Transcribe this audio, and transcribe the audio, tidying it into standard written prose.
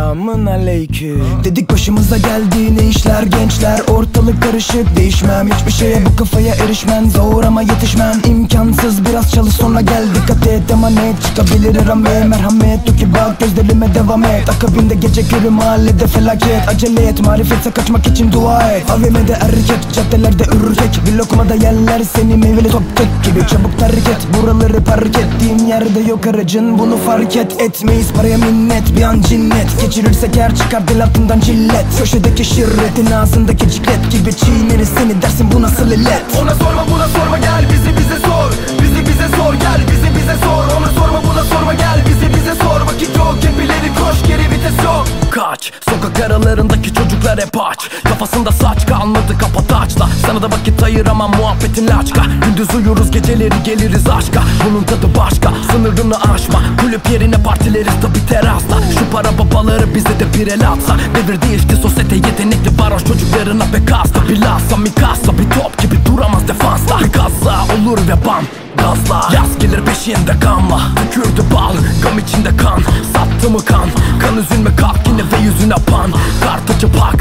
Selamun aleyküm. Dedik başımıza geldi ne işler gençler. Ortalık karışık, değişmem hiçbir şeye, bu kafaya erişmen zor ama yetişmem imkansız. Biraz çalış sonra gel, dikkat et emanet. Çıkabilir rame merhamet, dur ki bak gözlerime devam et. Akabinde gece körü mahallede felaket. Acele et, marifetse kaçmak için dua et. AVM'de erkek, caddelerde ürkek. Bir lokmada yerler seni meyveli top tek gibi. Çabuk terk et, buraları park ettiğin yerde yok aracın, bunu fark et. Etmeyiz paraya minnet, bir an cinnet. Geçirirsek eğer çıkar dil altından cillet. Köşedeki şirretin ağzındaki ciklet gibi çiğneriz seni, dersin bu nasıl illet. Ona sorma buna sorma, gel bize sor. Bize sor, gel bize sor. Ona sorma buna sorma, gel bize sor. Vakit yok, hep ileri koş, geri vites yok. Kaç, sokak aralarındaki çocuklar hep aç. Kafasında saç kalmadı, kapat açla. Sana da vakit ayıramam, muhabbetin laçka. Gündüz uyuruz, geceleri geliriz aşka. Bunun tadı başka, sınırını aşma. Kulüp yerine partileriz tabi terasta. Şu para babaları bize de bir el atsa. Devir değişti, sosyete yetenekli varoş çocuklarına pek hasta. Bilhassa Mikasa, bir top gibi duramaz defansla. Bir kaza olur ve bam, gazla. Yaz gelir peşinde kanla. Tükürdü bal, gam içinde kan. Sattı mı kan, kan üzülme kalk yine ve yüzüne pan. Kart açıp hak,